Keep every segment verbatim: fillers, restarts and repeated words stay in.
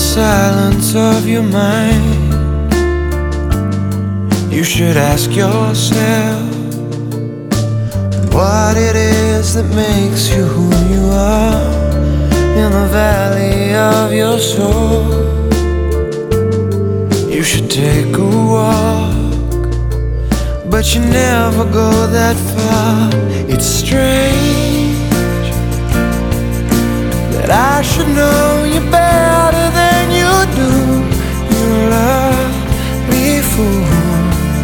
silence of your mind, you should ask yourself what it is that makes you who you are. In the valley of your soul, you should take a walk, but you never go that far. It's strange that I should know you better than you do, you lovely fool.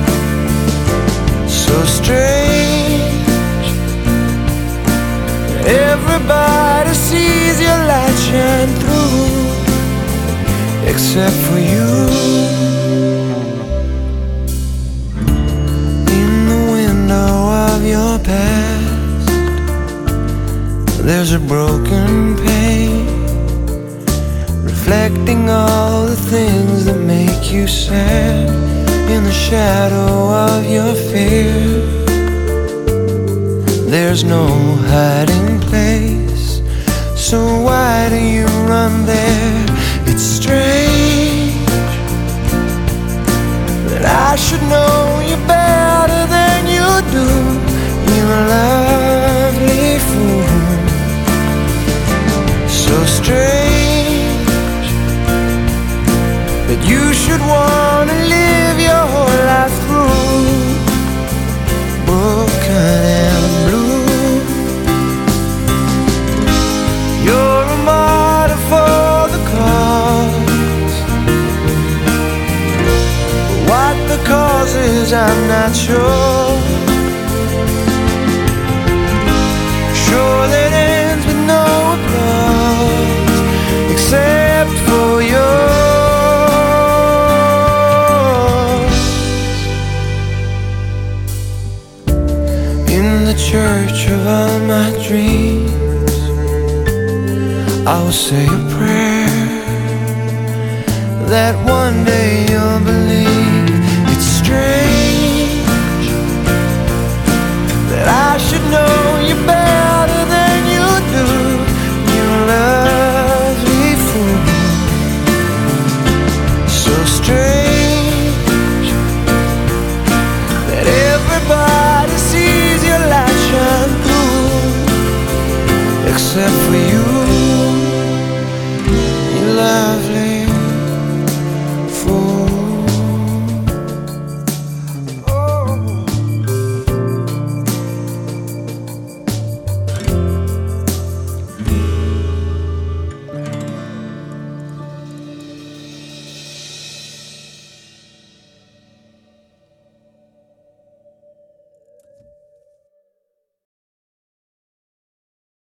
So strange that everybody sees your light shine through, except for you. In the window of your past, there's a broken pane, reflecting all the things that make you sad. In the shadow of your fear, there's no hiding place, so why do you run there? It's strange that I should know you better than you do, you lovely fool. So strange that you should want to live your whole life through broken and blue. You're a martyr for the cause, but what the cause is I'm not sure. Sure that ends with no applause except for yours. In the church of all my dreams, I will say a prayer that one day